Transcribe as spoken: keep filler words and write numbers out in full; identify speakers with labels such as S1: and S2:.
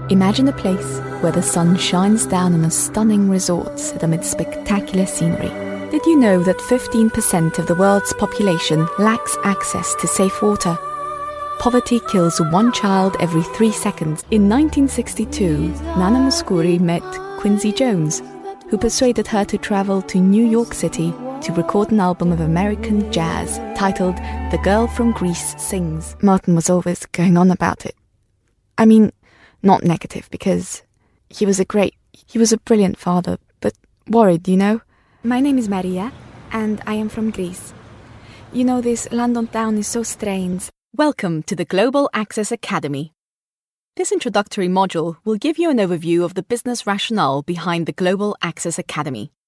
S1: Imagine a place where the sun shines down on a stunning resort set amid spectacular scenery. Did you know that fifteen percent of the world's population lacks access to safe water? Poverty kills one child every three seconds. In nineteen sixty-two, Nana Mouskouri met Quincy Jones, who persuaded her to travel to New York City to record an album of American jazz titled The Girl from Greece Sings. Martin was always going on about it. I mean, not negative, because he was a great, he was a brilliant father, but worried, you know? My name is Maria, and I am from Greece. You know, this London town is so strange.
S2: Welcome to the Global Access Academy. This introductory module will give you an overview of the business rationale behind the Global Access Academy.